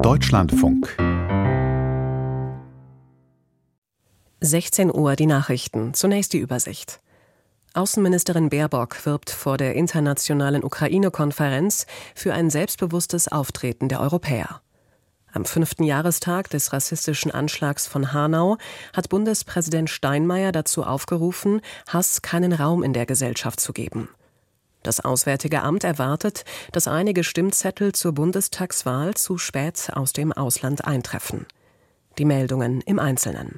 Deutschlandfunk. 16 Uhr die Nachrichten. Zunächst die Übersicht. Außenministerin Baerbock wirbt vor der internationalen Ukraine-Konferenz für ein selbstbewusstes Auftreten der Europäer. Am 5. Jahrestag des rassistischen Anschlags von Hanau hat Bundespräsident Steinmeier dazu aufgerufen, Hass keinen Raum in der Gesellschaft zu geben. Das Auswärtige Amt erwartet, dass einige Stimmzettel zur Bundestagswahl zu spät aus dem Ausland eintreffen. Die Meldungen im Einzelnen.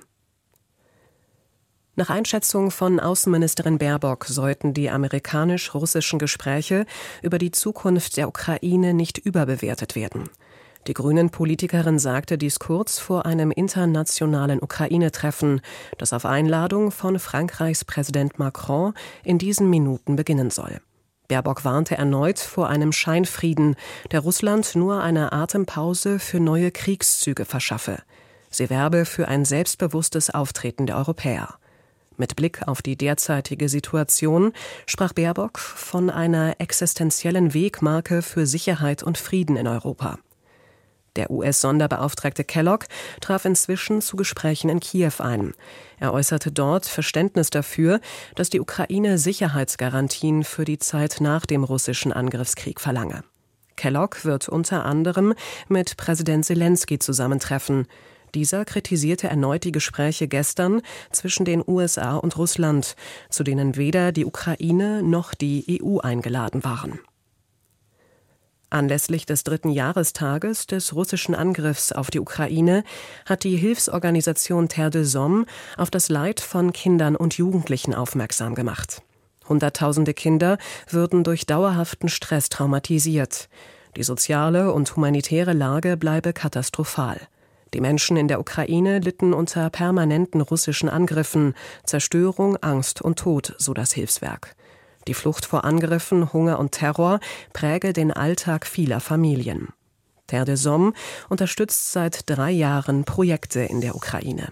Nach Einschätzung von Außenministerin Baerbock sollten die amerikanisch-russischen Gespräche über die Zukunft der Ukraine nicht überbewertet werden. Die Grünen-Politikerin sagte dies kurz vor einem internationalen Ukraine-Treffen, das auf Einladung von Frankreichs Präsident Macron in diesen Minuten beginnen soll. Baerbock warnte erneut vor einem Scheinfrieden, der Russland nur eine Atempause für neue Kriegszüge verschaffe. Sie werbe für ein selbstbewusstes Auftreten der Europäer. Mit Blick auf die derzeitige Situation sprach Baerbock von einer existenziellen Wegmarke für Sicherheit und Frieden in Europa. Der US-Sonderbeauftragte Kellogg traf inzwischen zu Gesprächen in Kiew ein. Er äußerte dort Verständnis dafür, dass die Ukraine Sicherheitsgarantien für die Zeit nach dem russischen Angriffskrieg verlange. Kellogg wird unter anderem mit Präsident Selenskyj zusammentreffen. Dieser kritisierte erneut die Gespräche gestern zwischen den USA und Russland, zu denen weder die Ukraine noch die EU eingeladen waren. Anlässlich des 3. Jahrestages des russischen Angriffs auf die Ukraine hat die Hilfsorganisation Terre des Hommes auf das Leid von Kindern und Jugendlichen aufmerksam gemacht. Hunderttausende Kinder würden durch dauerhaften Stress traumatisiert. Die soziale und humanitäre Lage bleibe katastrophal. Die Menschen in der Ukraine litten unter permanenten russischen Angriffen, Zerstörung, Angst und Tod, so das Hilfswerk. Die Flucht vor Angriffen, Hunger und Terror präge den Alltag vieler Familien. Terre des Hommes unterstützt seit 3 Jahren Projekte in der Ukraine.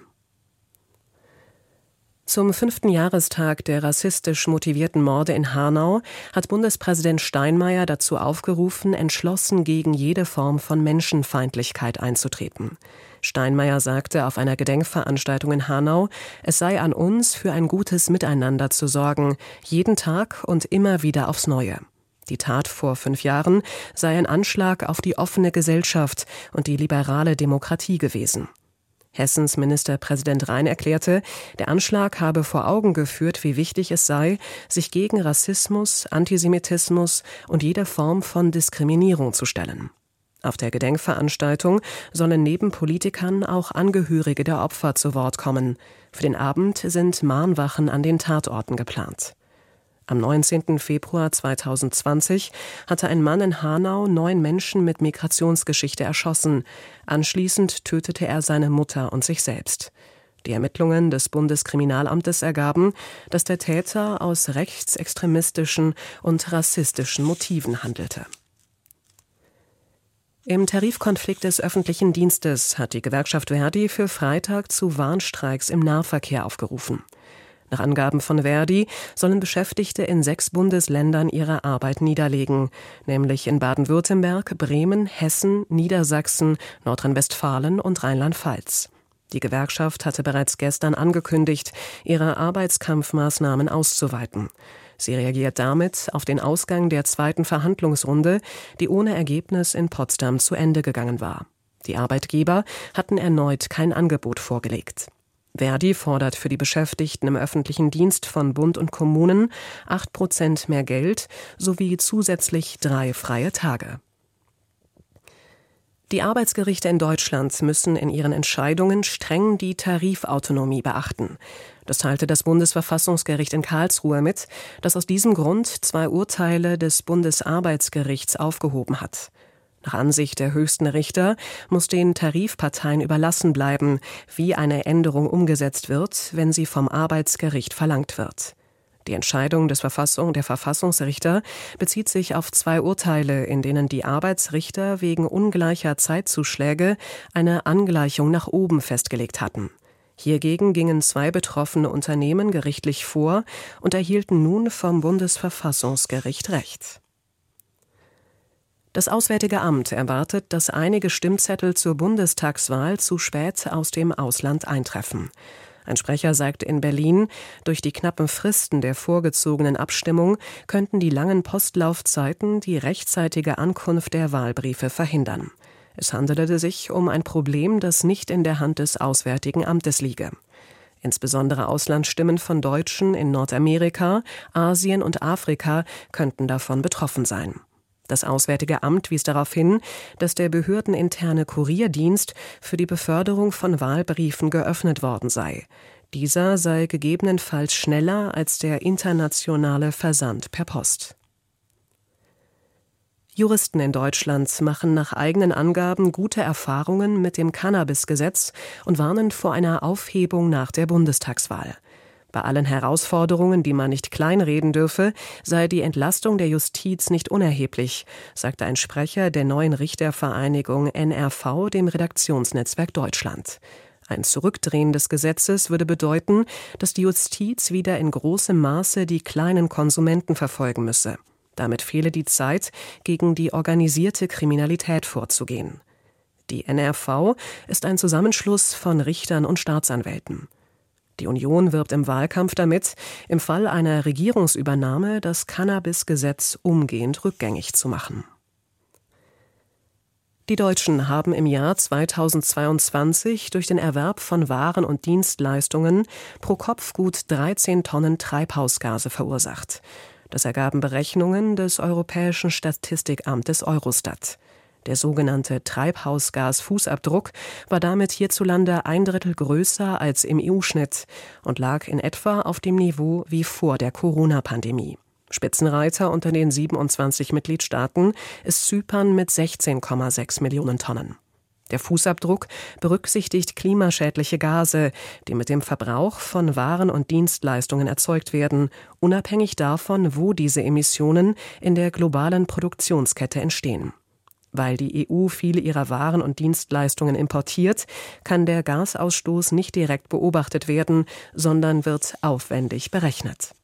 Zum 5. Jahrestag der rassistisch motivierten Morde in Hanau hat Bundespräsident Steinmeier dazu aufgerufen, entschlossen gegen jede Form von Menschenfeindlichkeit einzutreten. Steinmeier sagte auf einer Gedenkveranstaltung in Hanau, es sei an uns, für ein gutes Miteinander zu sorgen, jeden Tag und immer wieder aufs Neue. Die Tat vor 5 Jahren sei ein Anschlag auf die offene Gesellschaft und die liberale Demokratie gewesen. Hessens Ministerpräsident Rhein erklärte, der Anschlag habe vor Augen geführt, wie wichtig es sei, sich gegen Rassismus, Antisemitismus und jede Form von Diskriminierung zu stellen. Auf der Gedenkveranstaltung sollen neben Politikern auch Angehörige der Opfer zu Wort kommen. Für den Abend sind Mahnwachen an den Tatorten geplant. Am 19. Februar 2020 hatte ein Mann in Hanau 9 Menschen mit Migrationsgeschichte erschossen. Anschließend tötete er seine Mutter und sich selbst. Die Ermittlungen des Bundeskriminalamtes ergaben, dass der Täter aus rechtsextremistischen und rassistischen Motiven handelte. Im Tarifkonflikt des öffentlichen Dienstes hat die Gewerkschaft Verdi für Freitag zu Warnstreiks im Nahverkehr aufgerufen. Nach Angaben von Verdi sollen Beschäftigte in 6 Bundesländern ihre Arbeit niederlegen, nämlich in Baden-Württemberg, Bremen, Hessen, Niedersachsen, Nordrhein-Westfalen und Rheinland-Pfalz. Die Gewerkschaft hatte bereits gestern angekündigt, ihre Arbeitskampfmaßnahmen auszuweiten. Sie reagiert damit auf den Ausgang der 2. Verhandlungsrunde, die ohne Ergebnis in Potsdam zu Ende gegangen war. Die Arbeitgeber hatten erneut kein Angebot vorgelegt. Verdi fordert für die Beschäftigten im öffentlichen Dienst von Bund und Kommunen 8% mehr Geld sowie zusätzlich 3 freie Tage. Die Arbeitsgerichte in Deutschland müssen in ihren Entscheidungen streng die Tarifautonomie beachten. Das teilte das Bundesverfassungsgericht in Karlsruhe mit, das aus diesem Grund 2 Urteile des Bundesarbeitsgerichts aufgehoben hat. Nach Ansicht der höchsten Richter muss den Tarifparteien überlassen bleiben, wie eine Änderung umgesetzt wird, wenn sie vom Arbeitsgericht verlangt wird. Die Entscheidung der Verfassungsrichter bezieht sich auf 2 Urteile, in denen die Arbeitsrichter wegen ungleicher Zeitzuschläge eine Angleichung nach oben festgelegt hatten. Hiergegen gingen 2 betroffene Unternehmen gerichtlich vor und erhielten nun vom Bundesverfassungsgericht Recht. Das Auswärtige Amt erwartet, dass einige Stimmzettel zur Bundestagswahl zu spät aus dem Ausland eintreffen. Ein Sprecher sagte in Berlin, durch die knappen Fristen der vorgezogenen Abstimmung könnten die langen Postlaufzeiten die rechtzeitige Ankunft der Wahlbriefe verhindern. Es handelte sich um ein Problem, das nicht in der Hand des Auswärtigen Amtes liege. Insbesondere Auslandsstimmen von Deutschen in Nordamerika, Asien und Afrika könnten davon betroffen sein. Das Auswärtige Amt wies darauf hin, dass der behördeninterne Kurierdienst für die Beförderung von Wahlbriefen geöffnet worden sei. Dieser sei gegebenenfalls schneller als der internationale Versand per Post. Juristen in Deutschland machen nach eigenen Angaben gute Erfahrungen mit dem Cannabis-Gesetz und warnen vor einer Aufhebung nach der Bundestagswahl. Bei allen Herausforderungen, die man nicht kleinreden dürfe, sei die Entlastung der Justiz nicht unerheblich, sagte ein Sprecher der neuen Richtervereinigung NRV dem Redaktionsnetzwerk Deutschland. Ein Zurückdrehen des Gesetzes würde bedeuten, dass die Justiz wieder in großem Maße die kleinen Konsumenten verfolgen müsse. Damit fehle die Zeit, gegen die organisierte Kriminalität vorzugehen. Die NRV ist ein Zusammenschluss von Richtern und Staatsanwälten. Die Union wirbt im Wahlkampf damit, im Fall einer Regierungsübernahme das Cannabis-Gesetz umgehend rückgängig zu machen. Die Deutschen haben im Jahr 2022 durch den Erwerb von Waren und Dienstleistungen pro Kopf gut 13 Tonnen Treibhausgase verursacht. Das ergaben Berechnungen des Europäischen Statistikamtes Eurostat. Der sogenannte Treibhausgasfußabdruck war damit hierzulande 1/3 größer als im EU-Schnitt und lag in etwa auf dem Niveau wie vor der Corona-Pandemie. Spitzenreiter unter den 27 Mitgliedstaaten ist Zypern mit 16,6 Millionen Tonnen. Der Fußabdruck berücksichtigt klimaschädliche Gase, die mit dem Verbrauch von Waren und Dienstleistungen erzeugt werden, unabhängig davon, wo diese Emissionen in der globalen Produktionskette entstehen. Weil die EU viele ihrer Waren und Dienstleistungen importiert, kann der Gasausstoß nicht direkt beobachtet werden, sondern wird aufwendig berechnet.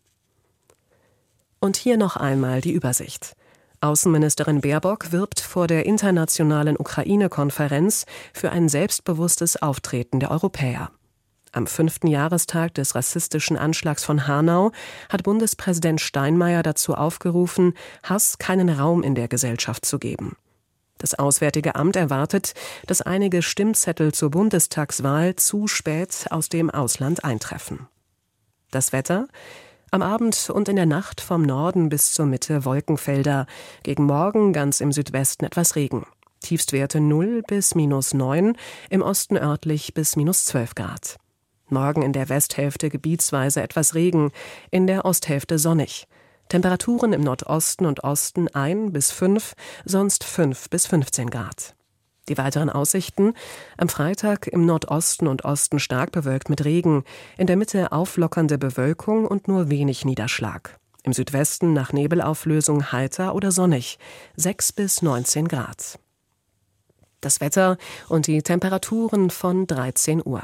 Und hier noch einmal die Übersicht. Außenministerin Baerbock wirbt vor der internationalen Ukraine-Konferenz für ein selbstbewusstes Auftreten der Europäer. Am 5. Jahrestag des rassistischen Anschlags von Hanau hat Bundespräsident Steinmeier dazu aufgerufen, Hass keinen Raum in der Gesellschaft zu geben. Das Auswärtige Amt erwartet, dass einige Stimmzettel zur Bundestagswahl zu spät aus dem Ausland eintreffen. Das Wetter: Am Abend und in der Nacht vom Norden bis zur Mitte Wolkenfelder. Gegen Morgen ganz im Südwesten etwas Regen. Tiefstwerte 0 bis -9, im Osten örtlich bis -12 Grad. Morgen in der Westhälfte gebietsweise etwas Regen, in der Osthälfte sonnig. Temperaturen im Nordosten und Osten 1 bis 5, sonst 5 bis 15 Grad. Die weiteren Aussichten: Am Freitag im Nordosten und Osten stark bewölkt mit Regen, in der Mitte auflockernde Bewölkung und nur wenig Niederschlag. Im Südwesten nach Nebelauflösung heiter oder sonnig, 6 bis 19 Grad. Das Wetter und die Temperaturen von 13 Uhr.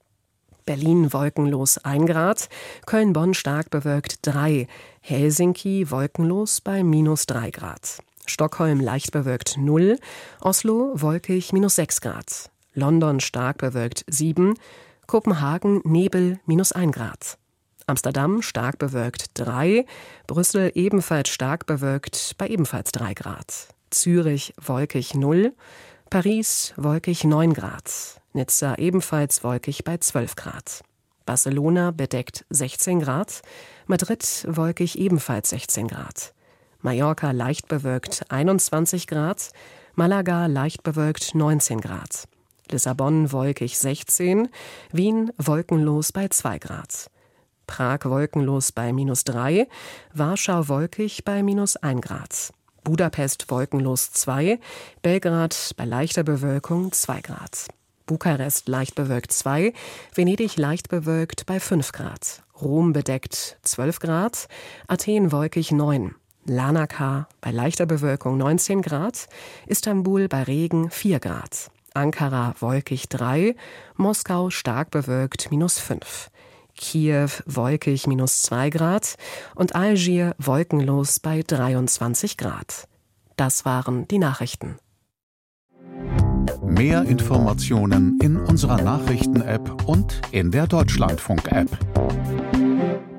Berlin wolkenlos 1 Grad, Köln-Bonn stark bewölkt 3, Helsinki wolkenlos bei -3 Grad. Stockholm leicht bewölkt 0, Oslo wolkig -6 Grad, London stark bewölkt 7, Kopenhagen Nebel -1 Grad, Amsterdam stark bewölkt 3, Brüssel ebenfalls stark bewölkt bei ebenfalls 3 Grad, Zürich wolkig 0, Paris wolkig 9 Grad, Nizza ebenfalls wolkig bei 12 Grad, Barcelona bedeckt 16 Grad, Madrid wolkig ebenfalls 16 Grad, Mallorca leicht bewölkt 21 Grad, Malaga leicht bewölkt 19 Grad, Lissabon wolkig 16, Wien wolkenlos bei 2 Grad, Prag wolkenlos bei -3, Warschau wolkig bei -1 Grad, Budapest wolkenlos 2, Belgrad bei leichter Bewölkung 2 Grad, Bukarest leicht bewölkt 2, Venedig leicht bewölkt bei 5 Grad, Rom bedeckt 12 Grad, Athen wolkig 9, Larnaca bei leichter Bewölkung 19 Grad, Istanbul bei Regen 4 Grad, Ankara wolkig 3, Moskau stark bewölkt -5, Kiew wolkig -2 Grad und Algier wolkenlos bei 23 Grad. Das waren die Nachrichten. Mehr Informationen in unserer Nachrichten-App und in der Deutschlandfunk-App.